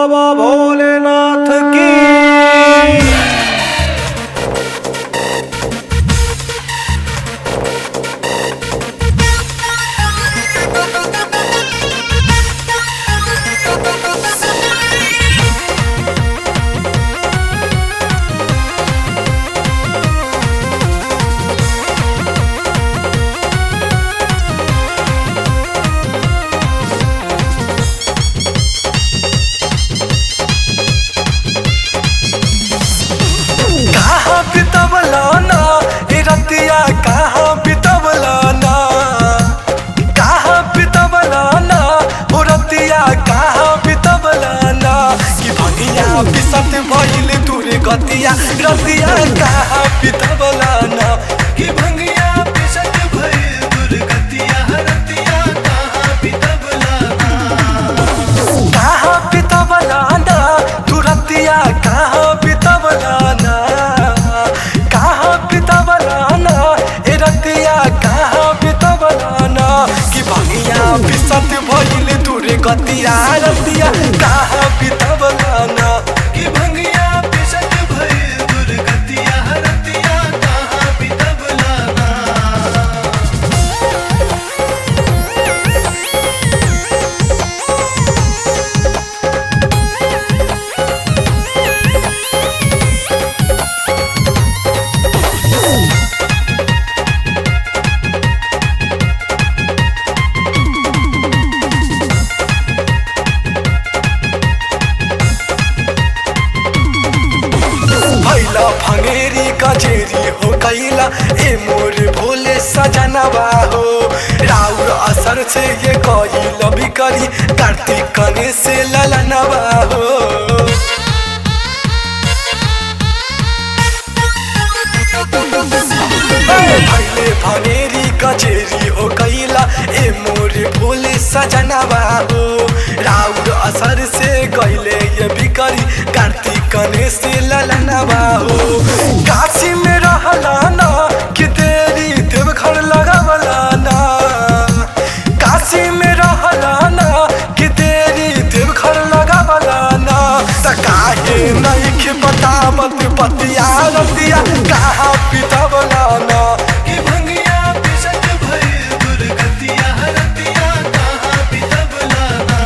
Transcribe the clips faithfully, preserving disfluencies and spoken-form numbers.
बाबा भोलेनाथ की। बितवलाना ए रतिया कहाँ बितवलाना, कहाँ बितवलाना ओ रतिया कहाँ बितवलाना, कि भंगिया बिसत भइल तुरे गतिया रतिया कहाँ बितवलाना, कि भंगिया बिसत भइल तुरे गतिया रतिया कहाँ बितवलाना, कहाँ बितवलाना तू रतिया कहाँ बितवलाना, बिसत भइल तुरे गतिया रतिया कहाँ बितवलाना, कि भंगिया बिसत भइल तुरे गतिया रतिया कहाँ बितवलाना। भंगेरी कचेरी हो कैला ए मोर भोले सजनवा हो, राउर असर से ये कैल बिकरी कार्तिक कने से ललनवा हो। भैले भंगेरी कचेरी हो कैला ए मोर भोले सजनवा हो, राउर असर से कैले ये बिकरी कार्तिक कने से ललनवा हो। काशी में रहलाना कि तेरी देवघर लगावलाना, काशी में रहलाना कि तेरी देवघर लगावलाना, त काहे नहीं बतावत पतिया रतिया कहाँ बितवलाना, कि भंगिया बिसत भइल दुर्गतिया रतिया कहाँ बितवलाना।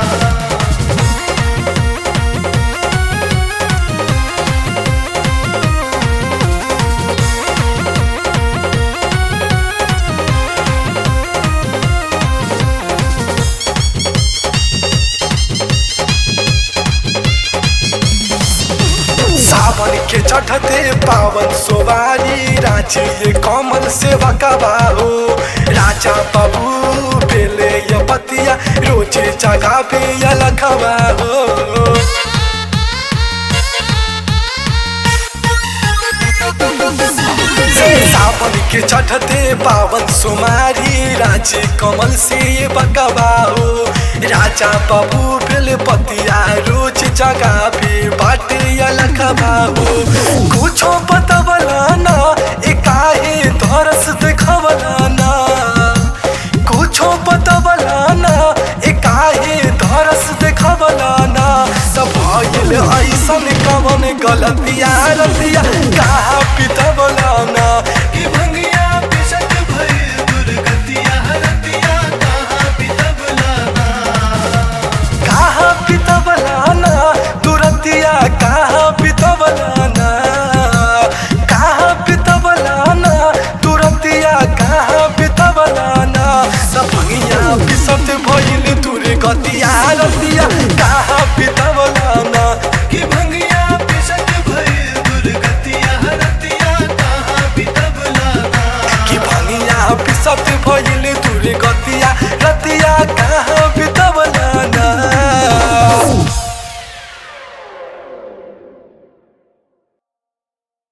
सावन के चढ़ते पावन सोवारी रांची ये कमल से बकवा हो, राजा बाबू बेले ये पतिया रोजे जगह पे ये लखवा हो। सावन के चढ़ते पावन सोमारी रांची कमल से ये बकवा हो, राजा बाबू बेले पतिया रोज जगह पे बाटे या लखवा हो। कुछो बतवलाना ए काहे धरस देखवलाना, कुछो बतवलाना ए काहे धरस देखवलाना, सब भइल ऐसन कवन गलतिया रतिया कहाँ